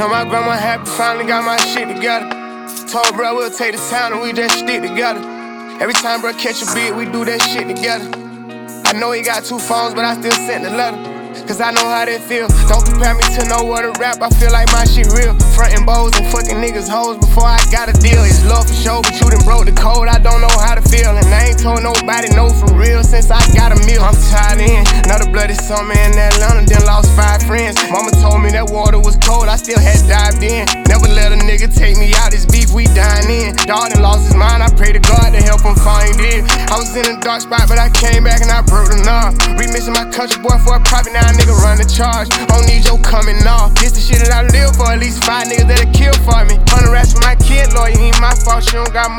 Know my grandma happy, finally got my shit together. Told bro we'll take the town and we just stick together. Every time bro catch a beat, we do that shit together. I know he got 2 phones, but I still send the letter. Cause I know how they feel. Don't compare me to no other rap, I feel like my shit real. Frontin' bows and fucking niggas hoes before I got a deal. It's love for sure, but you done broke the code, I don't know how to feel. And I ain't told nobody no for real since I got a meal. I'm tied in, another bloody summer in Atlanta, then lost 5 friends. Mama told me that water was cold, I still had dived in. Never let a nigga take me out, this beef we dying in. Dawg done lost his mind, I pray to God to help him find it. I was in a dark spot, but I came back and I broke the knob. Remixing my country boy for a profit, now a nigga run the charge. Don't need your coming off. This the shit that I live for, at least 5 niggas that'll kill for me. 100 rats for my kid lawyer, ain't my fault, she don't got more.